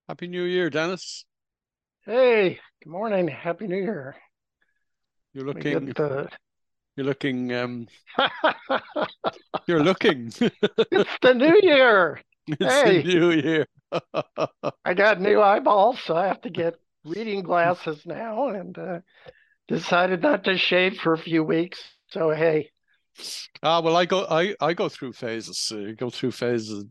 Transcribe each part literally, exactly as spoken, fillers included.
Happy New Year, Dennis. Hey, good morning. Happy New Year. You're We get looking, the you're looking, um, you're looking. It's the new year. It's the Hey, new year. I got new eyeballs, so I have to get reading glasses now and uh, decided not to shave for a few weeks. So hey, Ah, well, I go, I, I go through phases. Uh, go through phases,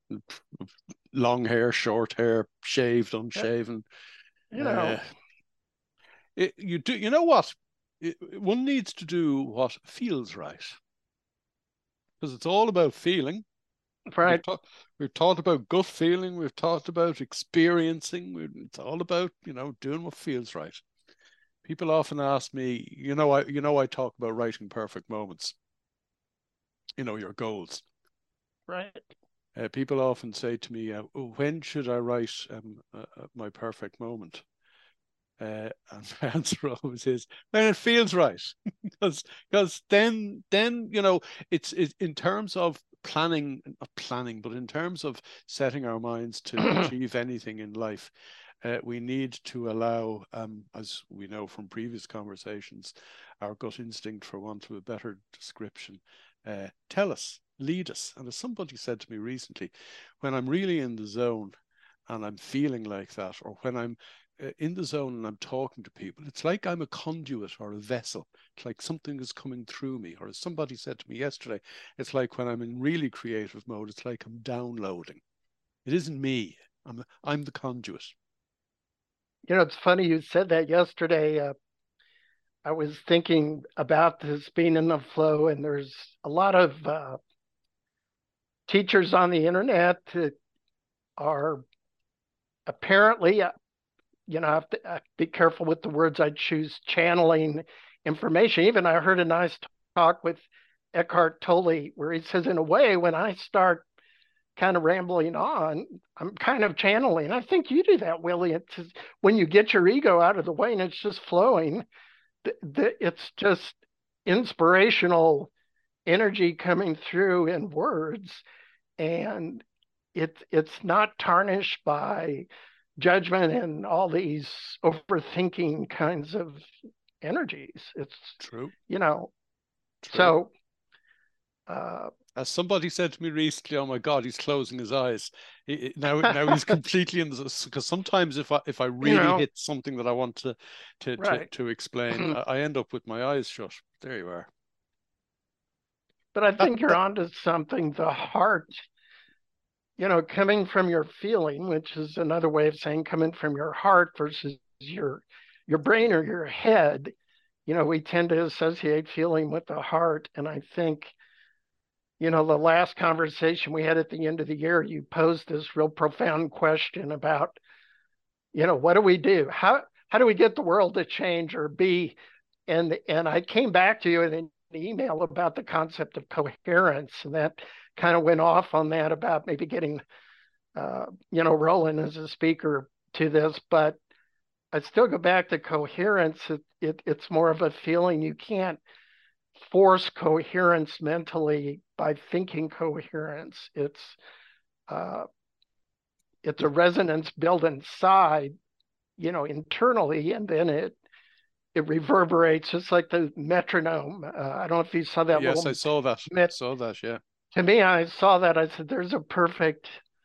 long hair, short hair, shaved, uh, unshaven. you Uh, know, it, you do, you know what? It, one needs to do what feels right because it's all about feeling. We've right. talked, we've talked about gut feeling. We've talked about experiencing. It's all about, you know, doing what feels right. People often ask me, you know, I you know I talk about writing perfect moments, you know, your goals. Right. Uh, people often say to me, uh, "Oh, when should I write um, uh, uh, my perfect moment?" Uh, and my answer always is when it feels right, because because then then you know it's it, in terms of planning, not planning, but in terms of setting our minds to achieve anything in life, uh, we need to allow, um, as we know from previous conversations, our gut instinct, for want of a better description, uh, tell us, lead us. And as somebody said to me recently, when I'm really in the zone and I'm feeling like that, or when I'm uh, in the zone and I'm talking to people, it's like I'm a conduit or a vessel. It's like something is coming through me. Or as somebody said to me yesterday, it's like when I'm in really creative mode, it's like I'm downloading. It isn't me. I'm I'm the conduit. You know, it's funny you said that yesterday. Uh, I was thinking about this being in the flow, and there's a lot of uh, teachers on the internet that are apparently uh, you know, I have to I have to be careful with the words I choose, channeling information. Even I heard a nice talk with Eckhart Tolle where he says, in a way, when I start kind of rambling on, I'm kind of channeling. I think you do that, Willie. It's just, when you get your ego out of the way and it's just flowing, th- th- it's just inspirational energy coming through in words, and it's it's not tarnished by judgment and all these overthinking kinds of energies. It's, True, you know, true. so uh, As somebody said to me recently, "Oh my God, he's closing his eyes." He, he- now, now he's completely in this, because sometimes if I if I you really know, hit something that I want to to to, right. to explain, I, I end up with my eyes shut. There you are. But I That, think you're that onto something. The heart, you know, coming from your feeling, which is another way of saying coming from your heart versus your your brain or your head. You know, we tend to associate feeling with the heart, and I think, you know, the last conversation we had at the end of the year, you posed this real profound question about, you know, what do we do? How how do we get the world to change or be? And and I came back to you in an email about the concept of coherence, and that kind of went off on that about maybe getting, uh, you know, Roland as a speaker to this. But I still go back to coherence. It, it it's more of a feeling. You can't force coherence mentally by thinking coherence. It's uh, it's a resonance built inside, you know, internally, and then it it reverberates just like the metronome. Uh, I don't know if you saw that yes, I little saw that. met. Saw that. Yeah, To me, I saw that. I said, "There's a perfect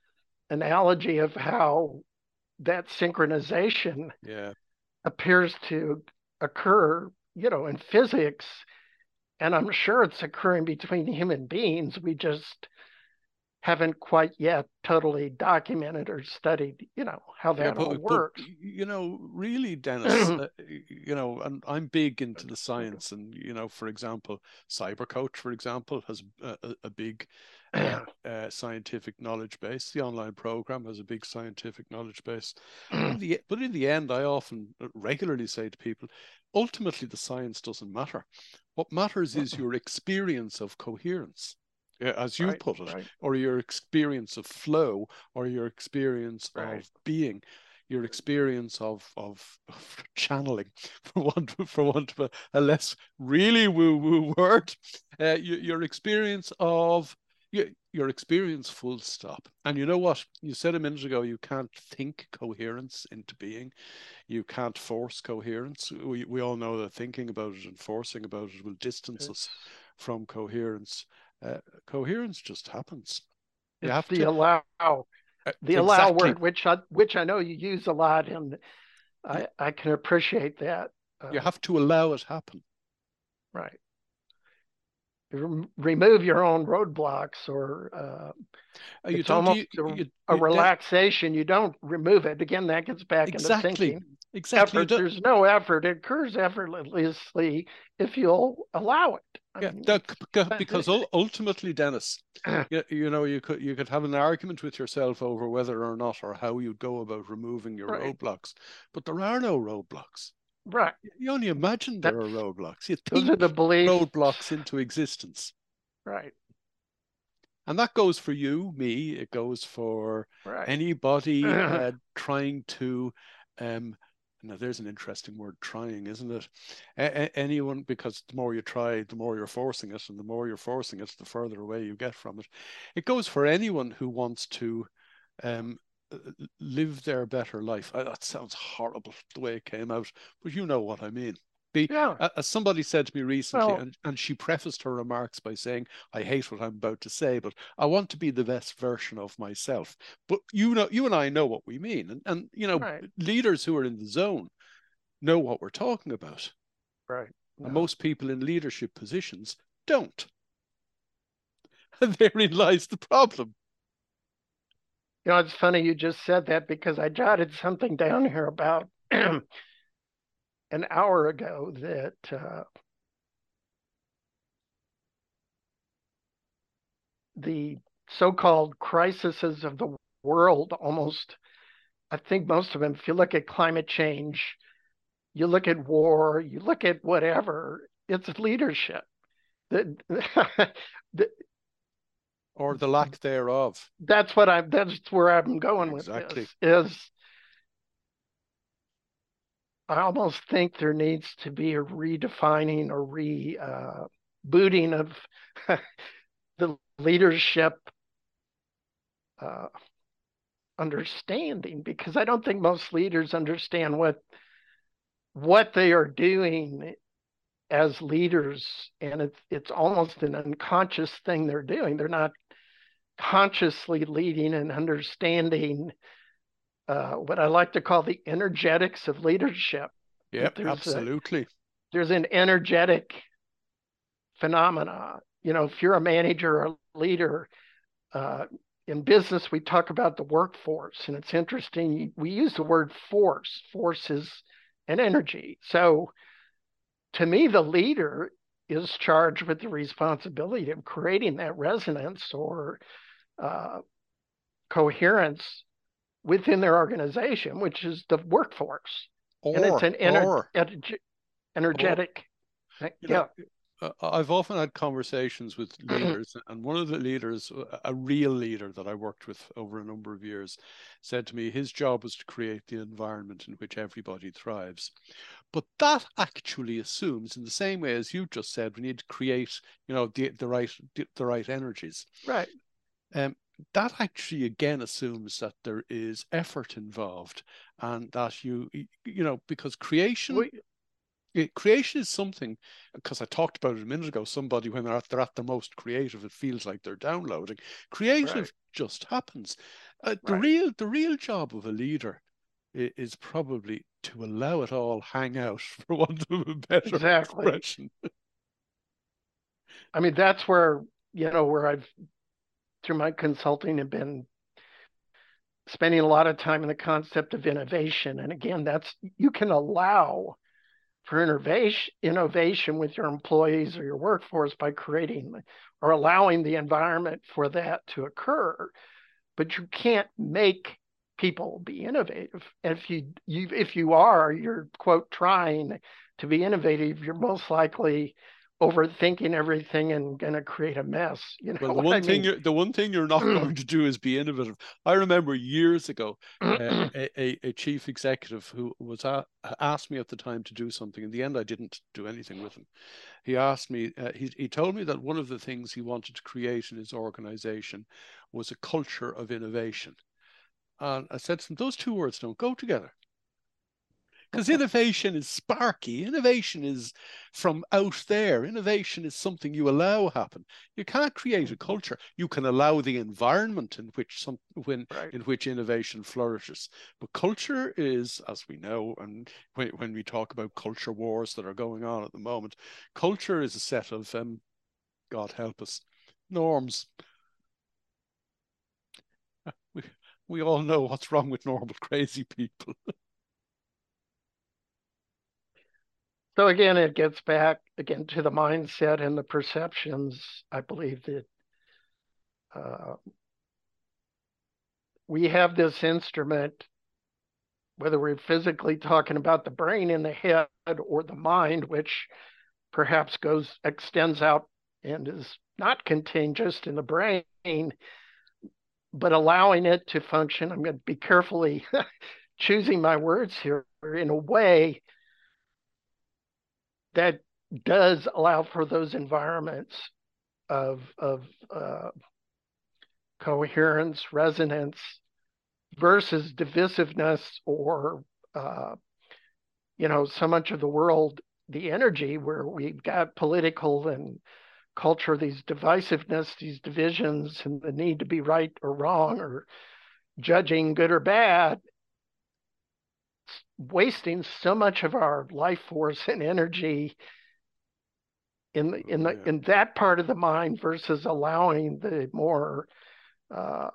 analogy of how that synchronization yeah. appears to occur, you know, in physics." And I'm sure it's occurring between human beings. We just haven't quite yet totally documented or studied, you know, how Yeah, that all but but works. you know, really, Dennis, uh, you know, and I'm big into the science, and you know, for example, CyberCoach, for example, has a, a, a big uh, uh, scientific knowledge base. The online program has a big scientific knowledge base. In the but in the end, I often uh, regularly say to people, ultimately, the science doesn't matter. What matters is your experience of coherence, uh, as you Right, put it, right, or your experience of flow, or your experience right. of being, your experience of of, of channeling, for want of, for want of a, a less really woo woo word, uh, your, your experience of you, your experience full stop. And you know what? You said a minute ago, you can't think coherence into being. You can't force coherence. We, we all know that thinking about it and forcing about it will distance It's, us from coherence. Uh, coherence just happens. You it's have the to, allow, uh, the allow exactly, word, which I, which I know you use a lot, and you, I, I can appreciate that. you Uh, have to allow it happen. right. Remove your own roadblocks, or uh, Uh, you it's don't, almost you, a, you, a you de- relaxation. You don't remove it. Again, that gets back into exactly, thinking. exactly. You Effort, don't, there's no effort. It occurs effortlessly if you'll allow it. I yeah, mean, that, it's, because ultimately, Dennis, you, you know, you could you could have an argument with yourself over whether or not or how you'd go about removing your right, roadblocks, but there are no roadblocks. right. You only imagine there That's are roadblocks. You those are the think beliefs, roadblocks into existence. right, And that goes for you, me, it goes for right. anybody uh, trying to, um, now there's an interesting word, trying, isn't it? A- anyone, because the more you try, the more you're forcing it, and the more you're forcing it, the further away you get from it. It goes for anyone who wants to um, live their better life. I, that sounds horrible the way it came out, but you know what I mean. The, Yeah. as somebody said to me recently, Well, and, and she prefaced her remarks by saying, I hate what I'm about to say, but I want to be the best version of myself. But you know, you and I know what we mean. And, and you know, right, leaders who are in the zone know what we're talking about. right. And No. most people in leadership positions don't. And therein lies the problem. You know, it's funny you just said that, because I jotted something down here about an hour ago that uh, the so-called crises of the world, almost, I think most of them, if you look at climate change, you look at war, you look at whatever, it's leadership. The, the, Or the lack thereof. that's what I'm, that's where I'm going with this, Exactly. is I almost think there needs to be a redefining or re uh, booting of the leadership uh, understanding, because I don't think most leaders understand what what they are doing as leaders, and it's it's almost an unconscious thing they're doing. They're not consciously leading and understanding uh, what I like to call the energetics of leadership. That Yep, there's a absolutely. there's an energetic phenomena. You know, if you're a manager or a leader, uh, in business, we talk about the workforce, and it's interesting. We use the word force. Force is an energy. So to me, the leader is charged with the responsibility of creating that resonance or uh, coherence within their organization, which is the workforce. And it's Or, an ener- or, or, energetic, you know, yeah. uh, I've often had conversations with leaders, and one of the leaders, a real leader that I worked with over a number of years, said to me his job was to create the environment in which everybody thrives. But that actually assumes, in the same way as you just said, we need to create, you know, the, the right the right energies. Right. Um, that actually again assumes that there is effort involved, and that you you know because creation We, it, creation is something, because I talked about it a minute ago. Somebody, when they're at, they're at their most creative, it feels like they're downloading. right. Creative just happens. Uh, the Right. real the real job of a leader is, is probably to allow it all hang out, for want of a better Exactly. expression. I mean, that's where, you know, where I've, through my consulting, have been spending a lot of time in the concept of innovation. And again, that's, you can allow for innovation innovation with your employees or your workforce by creating or allowing the environment for that to occur, but you can't make people be innovative. And if you, you if you are, you're quote trying to be innovative, you're most likely overthinking everything and going to create a mess. You know Well, the what I one thing mean? you're the one thing you're not going to do is be innovative. I remember years ago, uh, a, a, a chief executive who was a, asked me at the time to do something. In the end, I didn't do anything with him. He asked me. Uh, he he told me that one of the things he wanted to create in his organization was a culture of innovation. And I said to him, those two words don't go together. Because innovation is sparky. Innovation is from out there. Innovation is something you allow happen. You can't create a culture. You can allow the environment in which some when Right. in which innovation flourishes. But culture is, as we know, and when, when we talk about culture wars that are going on at the moment, culture is a set of um, God help us, norms. We, we all know what's wrong with normal crazy people. So again, it gets back again to the mindset and the perceptions. I believe that uh, we have this instrument, whether we're physically talking about the brain in the head or the mind, which perhaps goes extends out and is not contained just in the brain, but allowing it to function. I'm going to be carefully choosing my words here in a way that does allow for those environments of of uh, coherence, resonance versus divisiveness or uh, you know so much of the world, the energy where we've got political and culture, these divisiveness, these divisions, and the need to be right or wrong or judging good or bad, wasting so much of our life force and energy in the, in Oh, the yeah. in that part of the mind versus allowing the more uh,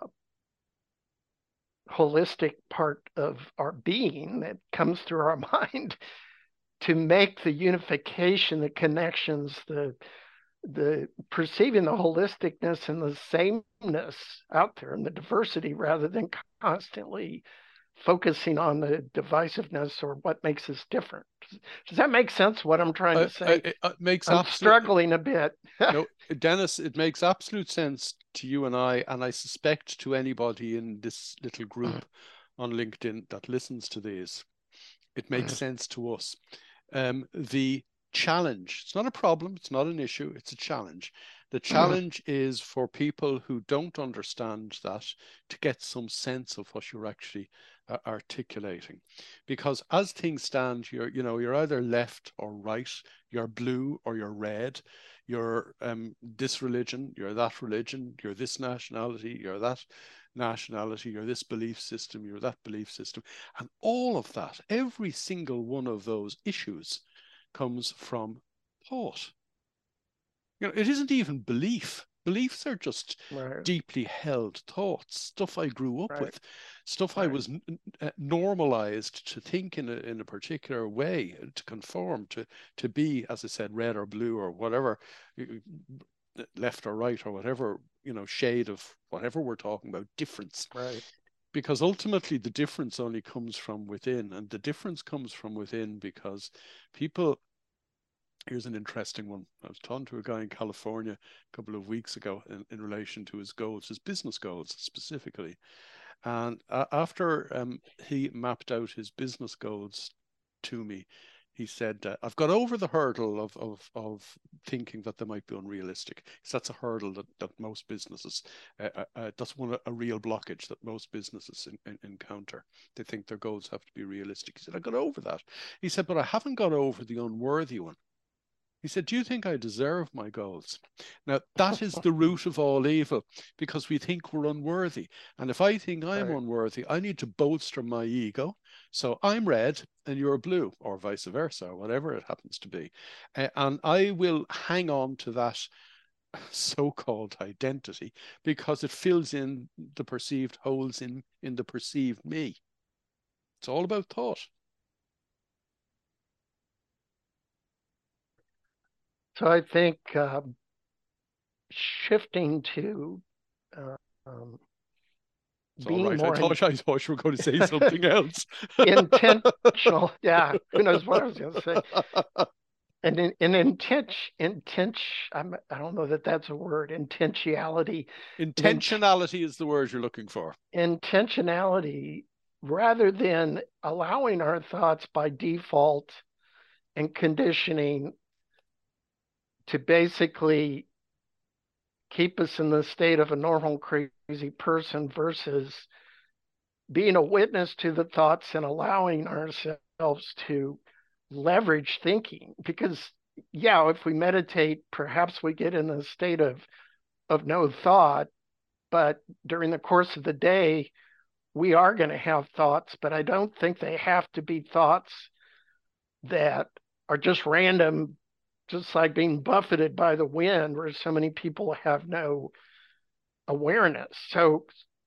holistic part of our being that comes through our mind to make the unification, the connections, the the perceiving the holisticness and the sameness out there and the diversity rather than constantly focusing on the divisiveness or what makes us different. Does that make sense what I'm trying I, to I, say? it uh, makes I'm absolute struggling a bit. no, Dennis. It makes absolute sense to you and I, and I suspect to anybody in this little group on LinkedIn that listens to these, it makes sense to us. Um, the challenge, it's not a problem, it's not an issue, it's a challenge. The challenge is for people who don't understand that to get some sense of what you're actually uh, articulating. Because as things stand, you're, you know, you're either left or right, you're blue or you're red, you're um, this religion, you're that religion, you're this nationality, you're that nationality, you're this belief system, you're that belief system. And all of that, every single one of those issues comes from thought. You know, it isn't even belief. Beliefs are just Right, deeply held thoughts, stuff I grew up right, with, stuff I right. was uh, normalized to think in a, in a particular way, to conform, to, to be, as I said, red or blue or whatever, left or right or whatever, you know, shade of whatever we're talking about, difference. Right. Because ultimately the difference only comes from within, and the difference comes from within because people, here's an interesting one. I was talking to a guy in California a couple of weeks ago in, in relation to his goals, his business goals specifically. And uh, after um, he mapped out his business goals to me, he said, uh, I've got over the hurdle of, of, of thinking that they might be unrealistic. Because that's a hurdle that, that most businesses, uh, uh, uh, that's one a real blockage that most businesses in, in, encounter. They think their goals have to be realistic. He said, I got over that. He said, but I haven't got over the unworthy one. He said, do you think I deserve my goals? Now, that is the root of all evil because we think we're unworthy. And if I think I'm Right. unworthy, I need to bolster my ego. So I'm red and you're blue, or vice versa, or whatever it happens to be. Uh, and I will hang on to that so-called identity because it fills in the perceived holes in, in the perceived me. It's all about thought. So I think um, shifting to uh, um, It's all being right. I more in, thought I thought you were going to say something else. intentional. Yeah, who knows what I was going to say. And in, in intent, intent, I'm, I don't know that that's a word, intentionality, and in, Intentionality is the word you're looking for. intentionality, rather than allowing our thoughts by default and conditioning to basically keep us in the state of a normal crazy person versus being a witness to the thoughts and allowing ourselves to leverage thinking. Because yeah, if we meditate, perhaps we get in a state of of no thought, but during the course of the day we are going to have thoughts, but I don't think they have to be thoughts that are just random, just like being buffeted by the wind, where so many people have no awareness. So,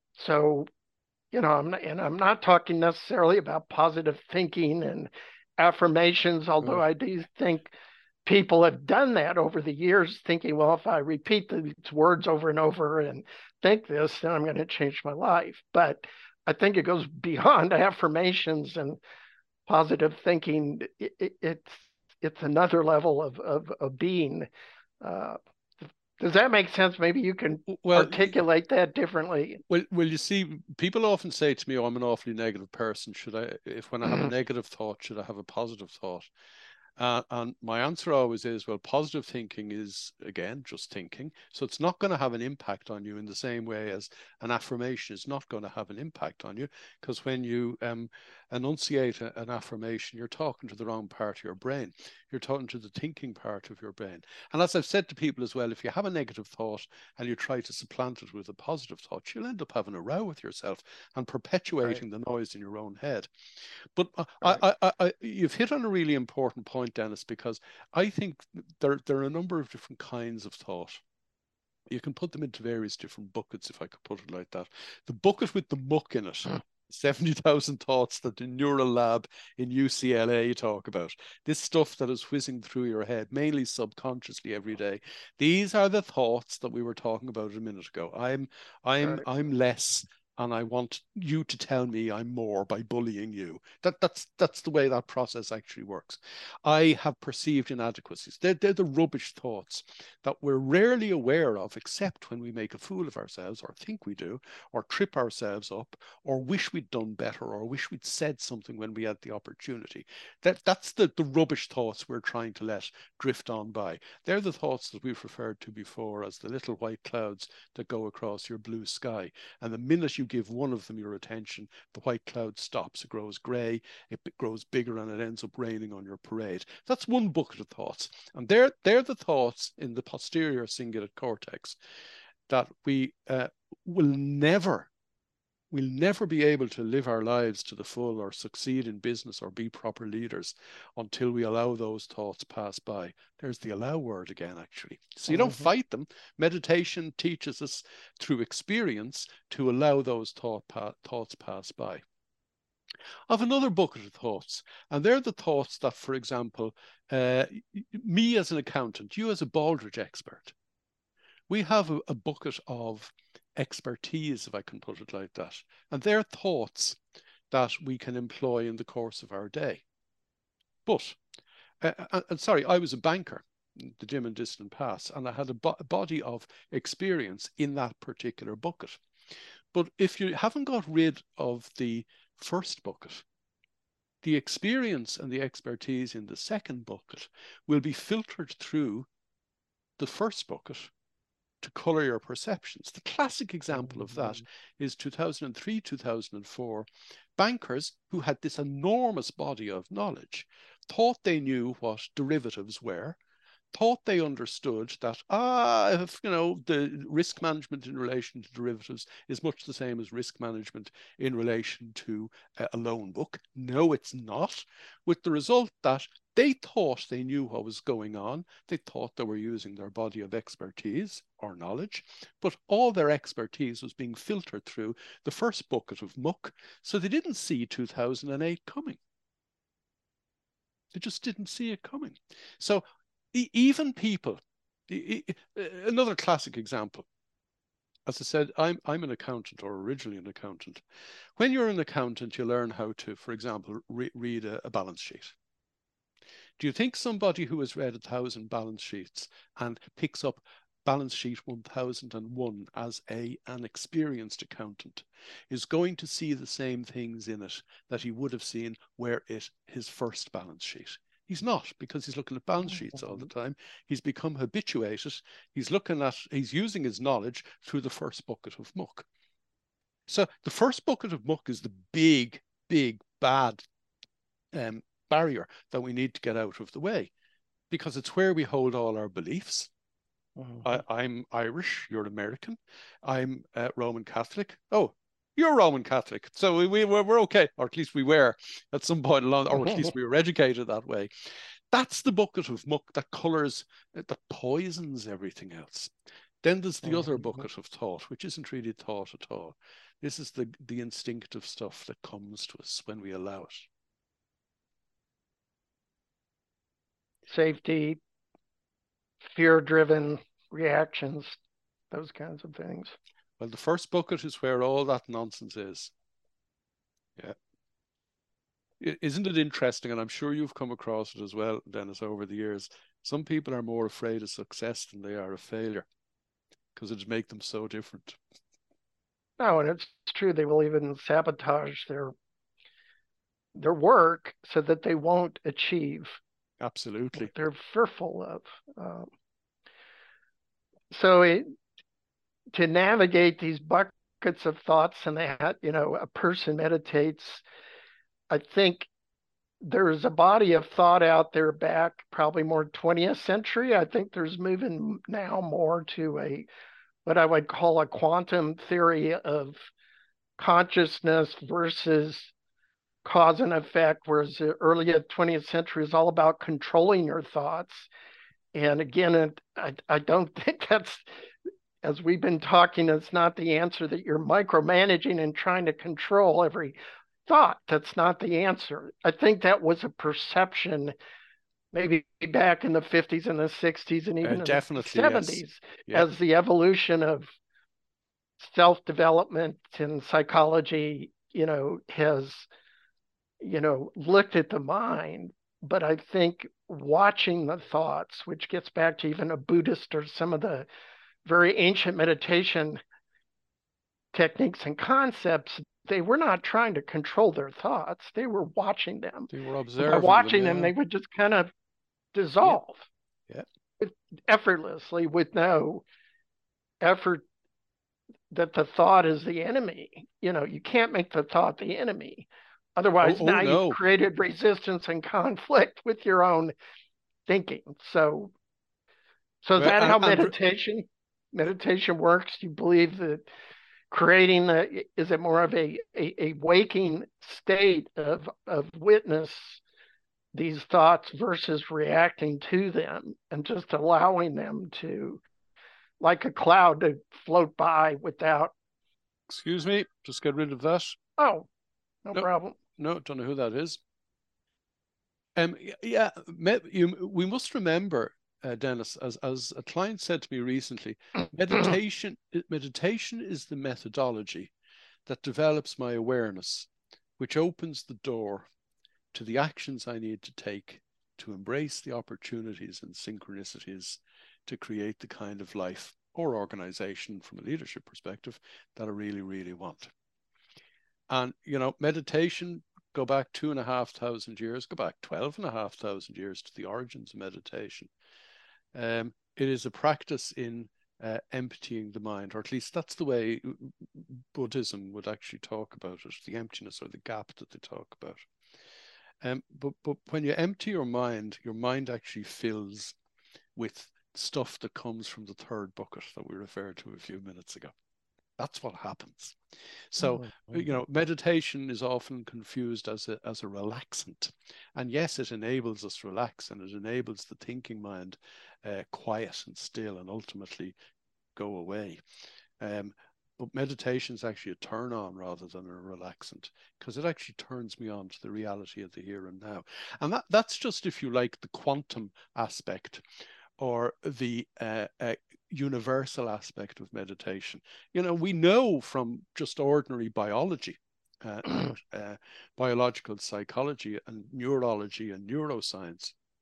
so you know, I'm not, and I'm not talking necessarily about positive thinking and affirmations, although Oh. I do think people have done that over the years, thinking, well, if I repeat these words over and over and think this, then I'm going to change my life. But I think it goes beyond affirmations and positive thinking. It, it, it's it's another level of of, of being. Uh, does that make sense? Maybe you can Well, articulate that differently. well, well, you see, people often say to me, "Oh, I'm an awfully negative person. Should I, if when I have a negative thought, should I have a positive thought?" Uh, and my answer always is, well, positive thinking is, again, just thinking. So it's not going to have an impact on you in the same way as an affirmation is not going to have an impact on you. Because when you um, enunciate a, an affirmation, you're talking to the wrong part of your brain. You're talking to the thinking part of your brain. And as I've said to people as well, if you have a negative thought and you try to supplant it with a positive thought, you'll end up having a row with yourself and Right. perpetuating the noise in your own head. But I, Right. I, I, I, you've hit on a really important point, Dennis, because I think there, there are a number of different kinds of thought. You can put them into various different buckets, if I could put it like that. The bucket with the muck in it, seventy thousand thoughts that the neural lab in U C L A talk about. This stuff that is whizzing through your head, mainly subconsciously every day. These are the thoughts that we were talking about a minute ago. I'm, I'm, Right. I'm less, and I want you to tell me I'm more by bullying you. That that's that's the way that process actually works. I have perceived inadequacies. They're, they're the rubbish thoughts that we're rarely aware of, except when we make a fool of ourselves, or think we do, or trip ourselves up, or wish we'd done better, or wish we'd said something when we had the opportunity. That that's the, the rubbish thoughts we're trying to let drift on by. They're the thoughts that we've referred to before as the little white clouds that go across your blue sky. And the minute you give one of them your attention, the white cloud stops. It grows grey, it grows bigger, and it ends up raining on your parade. That's one bucket of thoughts. And they're, they're the thoughts in the posterior cingulate cortex that we uh, will never we'll never be able to live our lives to the full or succeed in business or be proper leaders until we allow those thoughts pass by. There's the allow word again, actually. So you don't Mm-hmm. fight them. Meditation teaches us through experience to allow those thought pa- thoughts pass by. I have another bucket of thoughts, and they're the thoughts that, for example, uh, me as an accountant, you as a Baldrige expert, we have a, a bucket of expertise, if I can put it like that. And they're thoughts that we can employ in the course of our day. But, uh, and sorry, I was a banker, the dim and distant past, and I had a, bo- a body of experience in that particular bucket. But if you haven't got rid of the first bucket, the experience and the expertise in the second bucket will be filtered through the first bucket to color your perceptions. The classic example of that Mm-hmm. is two thousand three, two thousand four. Bankers who had this enormous body of knowledge thought they knew what derivatives were, thought they understood that, ah, if, you know, the risk management in relation to derivatives is much the same as risk management in relation to a loan book. No, it's not. With the result that they thought they knew what was going on. They thought they were using their body of expertise or knowledge, but all their expertise was being filtered through the first bucket of muck. So they didn't see two thousand eight coming. They just didn't see it coming. So even people, another classic example. As I said, I'm I'm an accountant, or originally an accountant. When you're an accountant, you learn how to, for example, re read a, a balance sheet. Do you think somebody who has read a thousand balance sheets and picks up balance sheet one thousand one as a an experienced accountant is going to see the same things in it that he would have seen were it his first balance sheet? He's not, because he's looking at balance sheets all the time. He's become habituated. He's looking at, he's using his knowledge through the first bucket of muck. So the first bucket of muck is the big, big, bad um, barrier that we need to get out of the way, because it's where we hold all our beliefs. Mm-hmm. I, I'm Irish, you're American. I'm uh, Roman Catholic. Oh, you're Roman Catholic. So we, we, we're, we're okay, or at least we were at some point along, or at least we were educated that way. That's the bucket of muck that colors, that poisons everything else. Then there's the mm-hmm. other bucket of thought, which isn't really thought at all. This is the, the instinctive stuff that comes to us when we allow it. Safety, fear-driven reactions, those kinds of things. Well, the first bucket is where all that nonsense is. Yeah. Isn't it interesting? And I'm sure you've come across it as well, Dennis, over the years. Some people are more afraid of success than they are of failure, because it'd make them so different. No, and it's true. They will even sabotage their their work so that they won't achieve. Absolutely. What they're fearful of. Um, so it, to navigate these buckets of thoughts, and that, you know, a person meditates, I think there's a body of thought out there back probably more twentieth century. I think there's moving now more to a what I would call a quantum theory of consciousness versus cause and effect, whereas the early twentieth century is all about controlling your thoughts. And again, it, I, I don't think that's, as we've been talking, it's not the answer that you're micromanaging and trying to control every thought. That's not the answer. I think that was a perception maybe back in the fifties and the sixties and even uh, in definitely, the seventies, yes. Yeah. As the evolution of self-development and psychology, you know, has, you know, looked at the mind. But I think watching the thoughts, which gets back to even a Buddhist or some of the very ancient meditation techniques and concepts, they were not trying to control their thoughts. They were watching them. They were observing By watching them, them, yeah. they would just kind of dissolve yeah. Yeah. effortlessly with no effort that the thought is the enemy. You know, you can't make the thought the enemy. Otherwise, oh, now oh, no. you've created resistance and conflict with your own thinking. So, so is well, that and, how and, meditation meditation works? You believe that creating the, is it more of a, a, a waking state of, of witness these thoughts versus reacting to them and just allowing them to, like a cloud, to float by without. Excuse me, just get rid of that. Oh, no, no problem. No, don't know who that is. Um, yeah, you, we must remember, uh, Dennis, as, as a client said to me recently, meditation, meditation is the methodology that develops my awareness, which opens the door to the actions I need to take to embrace the opportunities and synchronicities to create the kind of life or organization from a leadership perspective that I really, really want. And, you know, meditation, go back two and a half thousand years, go back twelve and a half thousand years to the origins of meditation. Um, it is a practice in uh, emptying the mind, or at least that's the way Buddhism would actually talk about it, the emptiness or the gap that they talk about. Um, but, but when you empty your mind, your mind actually fills with stuff that comes from the third bucket that we referred to a few minutes ago. That's what happens. So, mm-hmm. you know, meditation is often confused as a, as a relaxant. And yes, it enables us to relax, and it enables the thinking mind uh, quiet and still and ultimately go away. Um, but meditation is actually a turn on rather than a relaxant, because it actually turns me on to the reality of the here and now. And that, that's just, if you like, the quantum aspect, or the uh, uh, universal aspect of meditation. You know, we know from just ordinary biology, uh, and uh, biological psychology and neurology and neuroscience,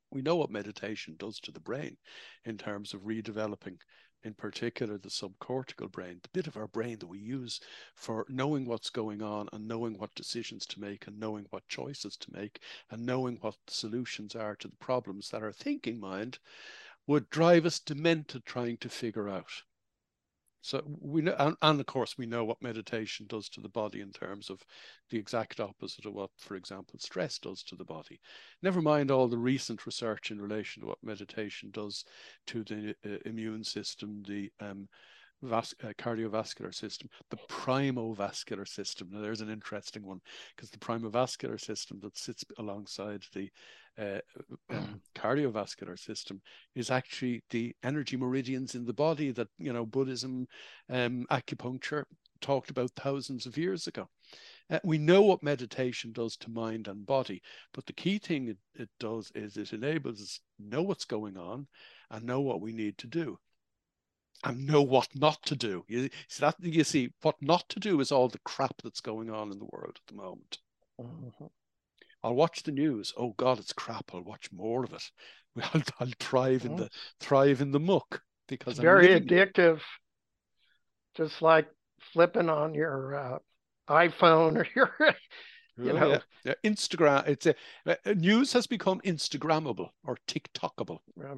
We know what meditation does to the brain in terms of redeveloping, in particular, the subcortical brain, the bit of our brain that we use for knowing what's going on and knowing what decisions to make and knowing what choices to make and knowing what the solutions are to the problems that our thinking mind would drive us demented trying to figure out. So we know, and, and of course, we know what meditation does to the body in terms of the exact opposite of what, for example, stress does to the body. Never mind all the recent research in relation to what meditation does to the uh, immune system, the um, vas uh, cardiovascular system, the primovascular system. Now, there's an interesting one, because the primovascular system that sits alongside the uh, um, cardiovascular system is actually the energy meridians in the body that, you know, Buddhism, um, acupuncture talked about thousands of years ago. Uh, we know what meditation does to mind and body, but the key thing it, it does is it enables us to know what's going on and know what we need to do and know what not to do. You see, that, you see, what not to do is all the crap that's going on in the world at the moment. Mm-hmm. I'll watch the news. Oh God, it's crap. I'll watch more of it. I'll, I'll thrive in the thrive in the muck because it's I'm very addictive. It. Just like flipping on your uh, iPhone or your, you oh, know, yeah. Yeah. Instagram. It's a, uh, news has become Instagrammable or TikTokable, yeah.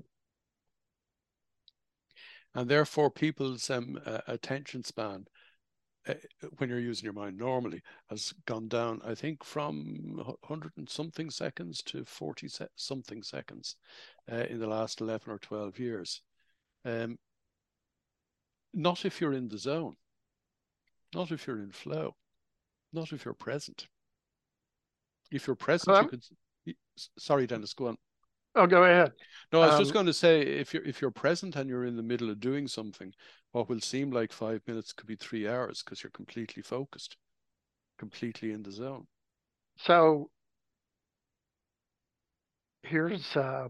And therefore people's um, uh, attention span, Uh, when you're using your mind normally, has gone down, I think, from one hundred and something seconds to forty se something seconds uh, in the last eleven or twelve years. Um, not if you're in the zone, not if you're in flow, not if you're present. If you're present, um, you could. Sorry, Dennis, go on. Oh, go ahead. No, I was um, just going to say, if you're if you're present and you're in the middle of doing something, what will seem like five minutes could be three hours because you're completely focused, completely in the zone. So here's uh,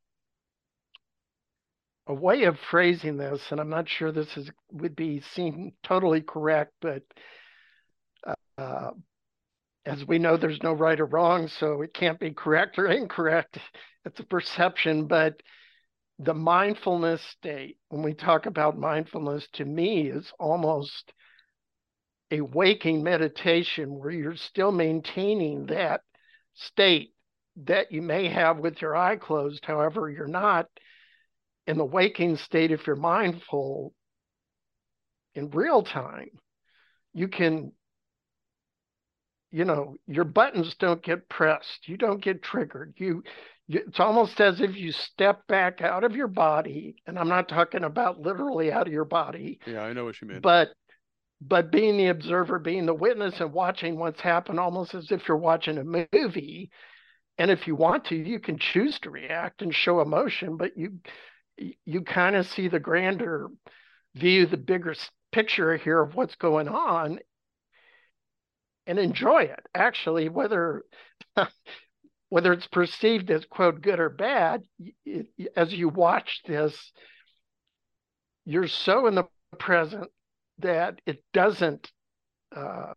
a way of phrasing this, and I'm not sure this is would be seen totally correct, but uh, as we know, there's no right or wrong, so it can't be correct or incorrect. It's a perception, but the mindfulness state, when we talk about mindfulness, to me is almost a waking meditation where you're still maintaining that state that you may have with your eye closed. However, you're not in the waking state. If you're mindful in real time, you can, you know, your buttons don't get pressed. You don't get triggered. You, you it's almost as if you step back out of your body. And I'm not talking about literally out of your body. Yeah, I know what you mean. But but being the observer, being the witness and watching what's happened, almost as if you're watching a movie. And if you want to, you can choose to react and show emotion, but you you kind of see the grander view, the bigger picture here of what's going on and enjoy it. Actually, whether whether it's perceived as, quote, good or bad, it, as you watch this, you're so in the present that it doesn't uh,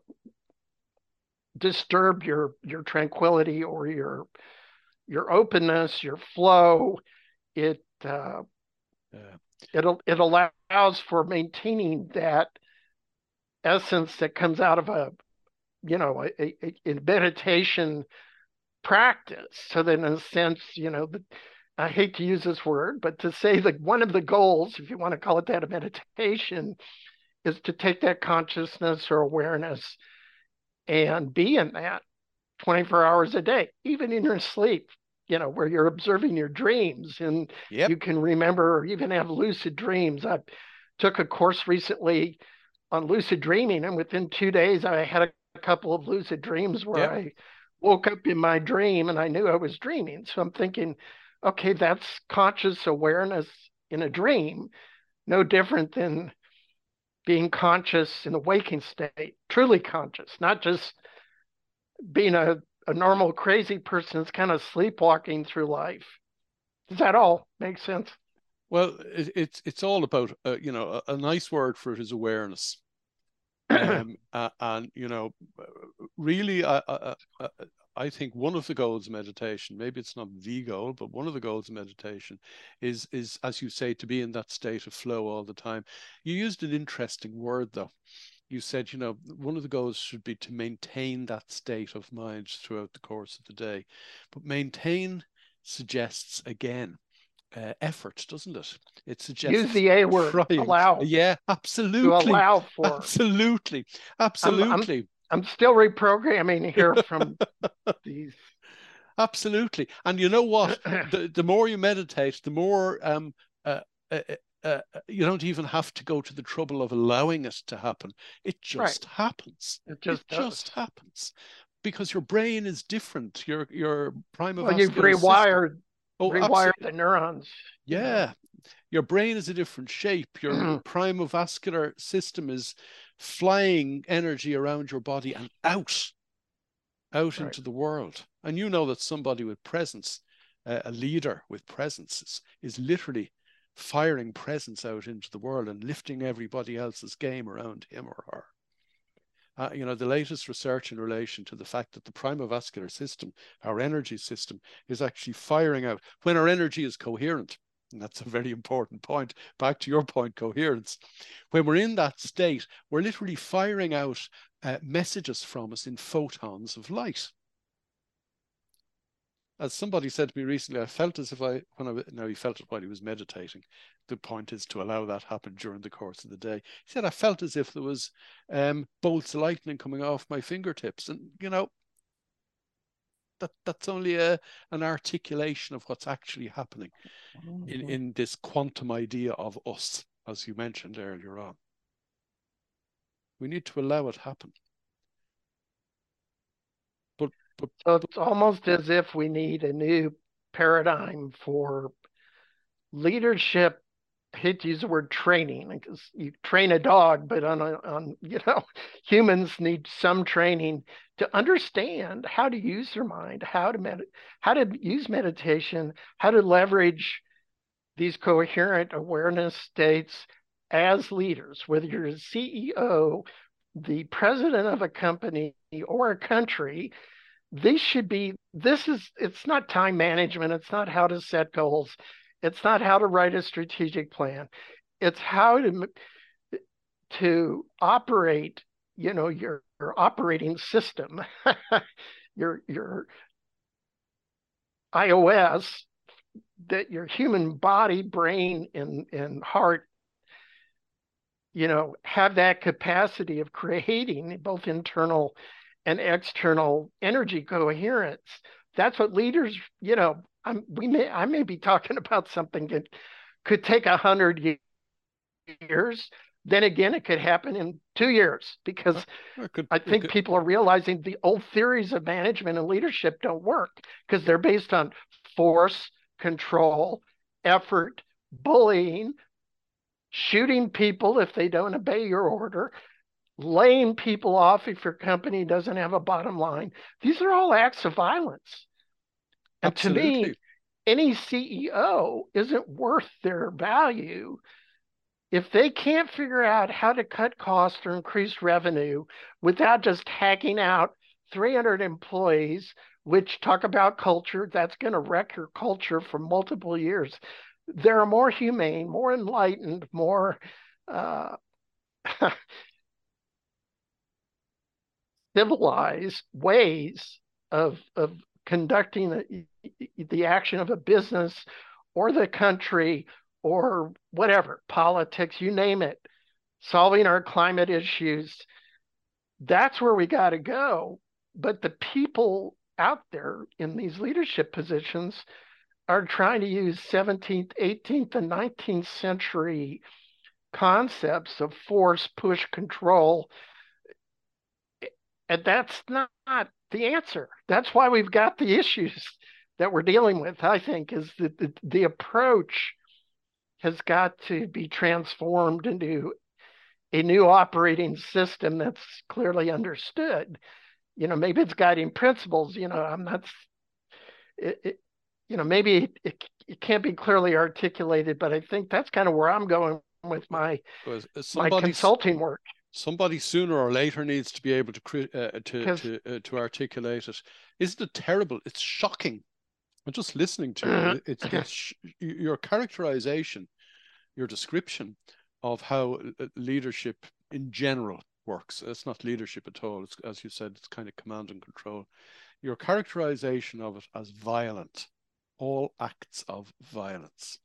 disturb your your tranquility or your your openness, your flow. It uh, yeah. it it allows for maintaining that essence that comes out of a you know a, a, a meditation practice. So that in a sense, you know, the, I hate to use this word, but to say that one of the goals, if you want to call it that, of meditation, is to take that consciousness or awareness and be in that twenty-four hours a day, even in your sleep, you know, where you're observing your dreams and yep. you can remember or even have lucid dreams. I took a course recently on lucid dreaming, and within two days, I had a couple of lucid dreams where yep. I woke up in my dream and I knew I was dreaming. So I'm thinking, okay, that's conscious awareness in a dream, no different than being conscious in the waking state, truly conscious, not just being a, a normal crazy person that's kind of sleepwalking through life. Does that all make sense? Well, it, it's it's all about, uh, you know, a, a nice word for it is awareness. um, uh, and, you know, really, I, I, I I think one of the goals of meditation, maybe it's not the goal, but one of the goals of meditation is, is, as you say, to be in that state of flow all the time. You used an interesting word, though. You said, you know, one of the goals should be to maintain that state of mind throughout the course of the day. But maintain suggests, again, uh, effort, doesn't it? It suggests use the A word, trying. allow. Yeah, To absolutely. allow for. Absolutely. I'm, I'm, Absolutely. I'm still reprogramming here from these. Absolutely. And you know what? The, the more you meditate, the more um, uh, uh, uh, you don't even have to go to the trouble of allowing it to happen. It just Right. happens. It just It does. just happens because your brain is different. Your your Well, you've primovascular system. rewired, Oh, rewired absolutely. the neurons. you know. Yeah. Your brain is a different shape. Your primovascular system is flying energy around your body and out, out Right. into the world. And you know that somebody with presence, uh, a leader with presence, is, is literally firing presence out into the world and lifting everybody else's game around him or her. Uh, you know, the latest research in relation to the fact that the primovascular system, our energy system, is actually firing out when our energy is coherent. And that's a very important point. Back to your point, coherence. When we're in that state, we're literally firing out uh, messages from us in photons of light. As somebody said to me recently, I felt as if I, when I, now he felt it while he was meditating. The point is to allow that happen during the course of the day. He said, I felt as if there was um, bolts of lightning coming off my fingertips. And, you know, that that's only a, an articulation of what's actually happening Mm-hmm. in, in this quantum idea of us, as you mentioned earlier on. We need to allow it happen. But, but, so it's but, almost as if we need a new paradigm for leadership. I hate to use the word training because you train a dog, but on, a, on you know, humans need some training to understand how to use their mind, how to med- how to use meditation, how to leverage these coherent awareness states as leaders, whether you're a C E O, the president of a company or a country. These should be, this is, it's not time management. It's not how to set goals. It's not how to write a strategic plan. It's how to, to operate, you know, your, your operating system, your, your iOS, that your human body, brain, and, and heart, you know, have that capacity of creating both internal and external energy coherence. That's what leaders, you know, I'm, we may, I may be talking about something that could take a hundred years. Then again, it could happen in two years because could, I think could. people are realizing the old theories of management and leadership don't work because they're based on force, control, effort, bullying, shooting people if they don't obey your order, laying people off if your company doesn't have a bottom line. These are all acts of violence. And Absolutely. To me, any C E O isn't worth their value if they can't figure out how to cut costs or increase revenue without just hacking out three hundred employees, which talk about culture, that's going to wreck your culture for multiple years. There are more humane, more enlightened, more uh, civilized ways of, of conducting the, the action of a business or the country or whatever, politics, you name it, solving our climate issues. That's where we got to go. But the people out there in these leadership positions are trying to use seventeenth, eighteenth, and nineteenth century concepts of force, push, control. And that's not the answer. That's why we've got the issues that we're dealing with, I think, is that the, the approach has got to be transformed into a new operating system that's clearly understood. You know, maybe it's guiding principles. You know, I'm not, it, it, you know, maybe it, it, it can't be clearly articulated, but I think that's kind of where I'm going with my, my consulting work. Somebody sooner or later needs to be able to uh, to Because to uh, to articulate it. Isn't it terrible? It's shocking. I'm just listening to you. It's it's your characterization, your description of how leadership in general works. It's not leadership at all. It's, as you said, it's kind of command and control. Your characterization of it as violent, all acts of violence.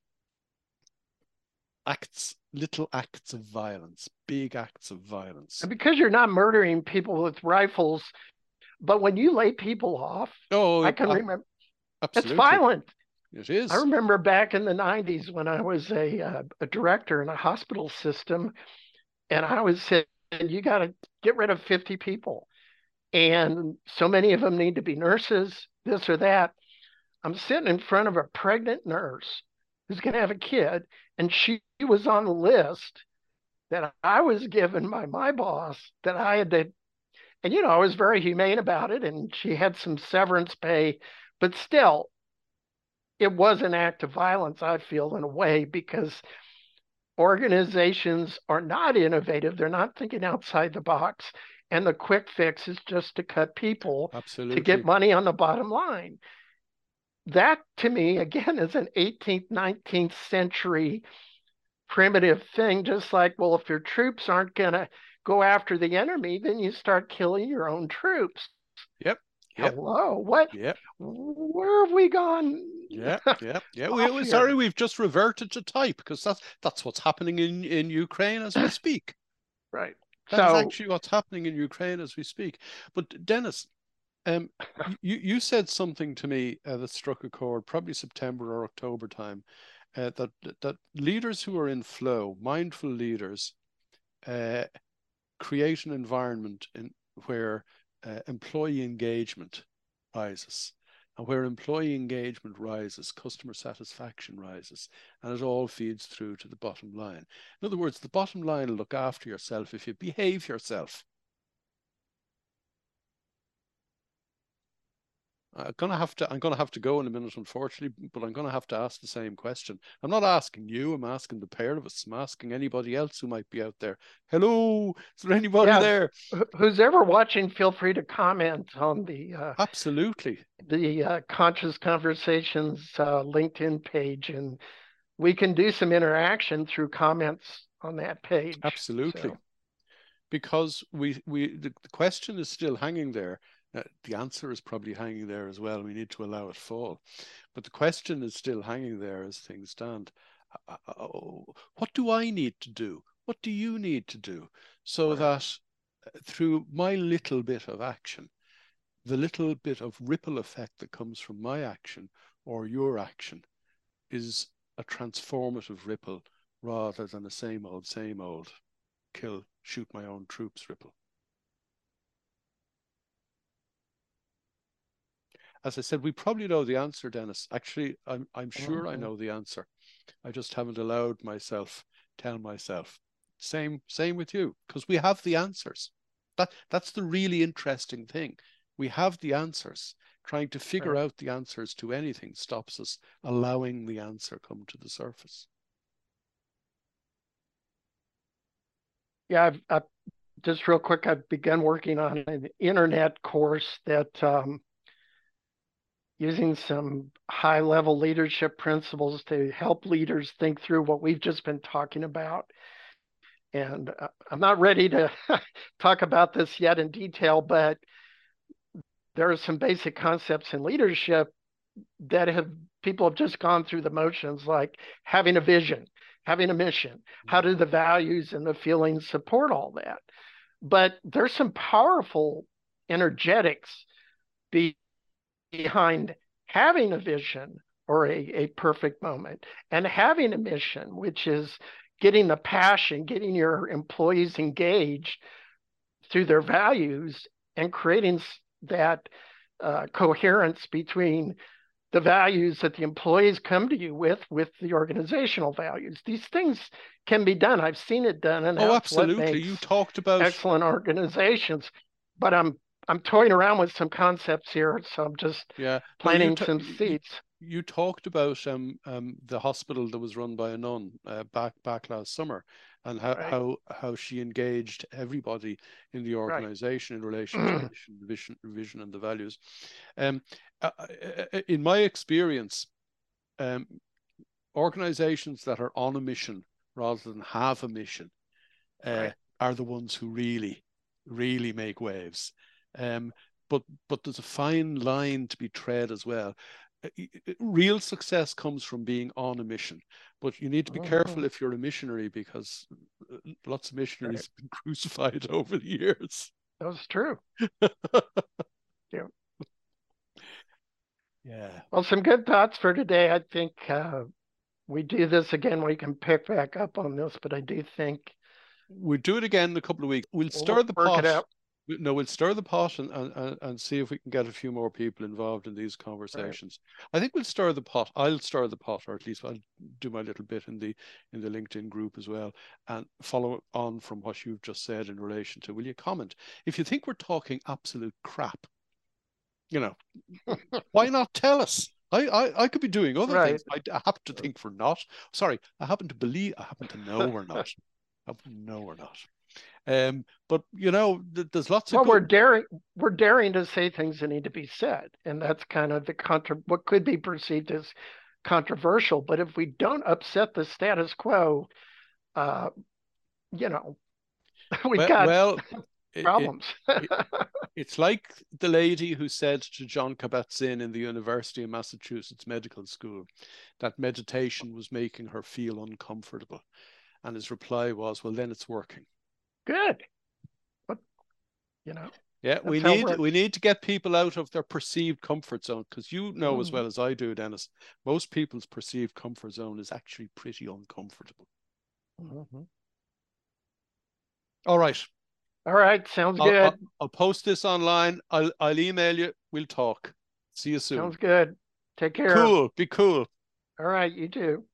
Acts, little acts of violence, big acts of violence. And because you're not murdering people with rifles, but when you lay people off, oh, I can uh, remember absolutely. it's violent. It is. I remember back in the nineties when I was a, uh, a director in a hospital system, and I was saying, you got to get rid of fifty people. And so many of them need to be nurses, this or that. I'm sitting in front of a pregnant nurse who's going to have a kid, and she was on the list that I was given by my boss that I had to, and you know, I was very humane about it, and she had some severance pay, but still, it was an act of violence, I feel, in a way, because organizations are not innovative. They're not thinking outside the box. And the quick fix is just to cut people Absolutely. to get money on the bottom line. That, to me, again, is an eighteenth, nineteenth century primitive thing, just like, well, if your troops aren't going to go after the enemy, then you start killing your own troops. Yep. Yep. Hello, what? Yep. Where have we gone? Yeah, yeah, yeah. We, we sorry, we've just reverted to type because that's that's what's happening in in Ukraine as we speak. Right. That so, is actually what's happening in Ukraine as we speak. But Dennis, um, you you said something to me uh, that struck a chord, probably September or October time, uh, that that leaders who are in flow, mindful leaders, uh, create an environment in where uh, employee engagement rises. And where employee engagement rises, customer satisfaction rises, and it all feeds through to the bottom line. In other words, the bottom line will look after yourself if you behave yourself. I'm gonna have to. I'm gonna have to go in a minute, unfortunately, but I'm gonna have to ask the same question. I'm not asking you. I'm asking the pair of us. I'm asking anybody else who might be out there. Hello, is there anybody yeah, there? Who's ever watching? Feel free to comment on the uh, absolutely the uh, Conscious Conversations uh, LinkedIn page, and we can do some interaction through comments on that page. Absolutely, so. Because we we the, the question is still hanging there. Uh, the answer is probably hanging there as well. We need to allow it fall. But the question is still hanging there as things stand. Uh, uh, what do I need to do? What do you need to do so right. that uh, through my little bit of action, the little bit of ripple effect that comes from my action or your action is a transformative ripple rather than a same old, same old, kill, shoot my own troops ripple? As I said, we probably know the answer, Dennis. Actually, I'm I'm sure mm-hmm. I know the answer. I just haven't allowed myself tell myself. Same same with you, because we have the answers. That that's the really interesting thing. We have the answers. Trying to figure right. out the answers to anything stops us allowing the answer come to the surface. Yeah, I've, I've just real quick. I've begun working on an internet course that. Um, using some high-level leadership principles to help leaders think through what we've just been talking about. And uh, I'm not ready to talk about this yet in detail, but there are some basic concepts in leadership that have people have just gone through the motions, like having a vision, having a mission. How do the values and the feelings support all that? But there's some powerful energetics be behind having a vision or a, a perfect moment and having a mission, which is getting the passion, getting your employees engaged through their values and creating that uh, coherence between the values that the employees come to you with, with the organizational values. These things can be done. I've seen it done. And oh, absolutely. You talked about excellent organizations, but I'm I'm toying around with some concepts here, so I'm just yeah. planting no, some seeds. You, you talked about um, um, the hospital that was run by a nun uh, back back last summer, and how right. how how she engaged everybody in the Right. organization in relation to the mission, vision, vision, and the values. Um, uh, uh, in my experience, um, organizations that are on a mission rather than have a mission uh, Right. are the ones who really, really make waves. Um, but but there's a fine line to be tread as well. Real success comes from being on a mission, but you need to be careful if you're a missionary, because lots of missionaries Right. have been crucified over the years. That's true. Yeah. Yeah. Well, some good thoughts for today. I think uh, we do this again, we can pick back up on this, but I do think We'll do it again in a couple of weeks. We'll we'll stir the work it pot. out. No, we'll stir the pot and, and, and see if we can get a few more people involved in these Right. conversations. I think we'll stir the pot. I'll stir the pot, or at least I'll do my little bit in the in the LinkedIn group as well, and follow on from what you've just said in relation to, will you comment? If you think we're talking absolute crap, you know, why not tell us? I, I, I could be doing other Right. things. I, I happen to think we're not. Sorry, I happen to believe, I happen to know we're not. I happen to know we're not. Um, but you know, th- there's lots of Well, good. we're daring we're daring to say things that need to be said, and that's kind of the contra what could be perceived as controversial. But if we don't upset the status quo, uh, you know, we've Well, got well, it, it, problems. it it's like the lady who said to John Kabat-Zinn in the University of Massachusetts Medical School that meditation was making her feel uncomfortable, and his reply was, "Well, then it's working." Good, but you know, Yeah, we that's how it need works. we need to get people out of their perceived comfort zone, because you know as Mhm. well as I do, Dennis, most people's perceived comfort zone is actually pretty uncomfortable. Mhm. All right. All right, sounds I'll, I'll, good. I'll post this online. I'll, I'll email you. We'll talk. See you soon. Sounds good. Take care. Cool. Be cool. All right, you too.